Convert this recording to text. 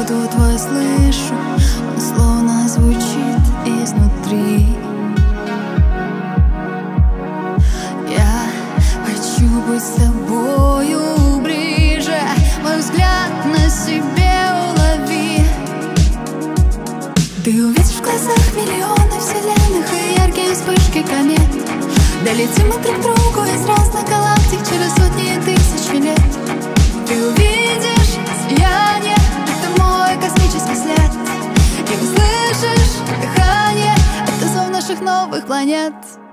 воду твой слышу, он словно звучит изнутри. Я хочу быть с тобою ближе, мой взгляд на себе улови. Ты увидишь в глазах миллионы вселенных и яркие вспышки комет. Долетим мы друг к другу из разных галактик через сотни тысяч лет. Ты увидишь сияние, это мой космический след. И услышишь дыхание, это зов наших новых планет.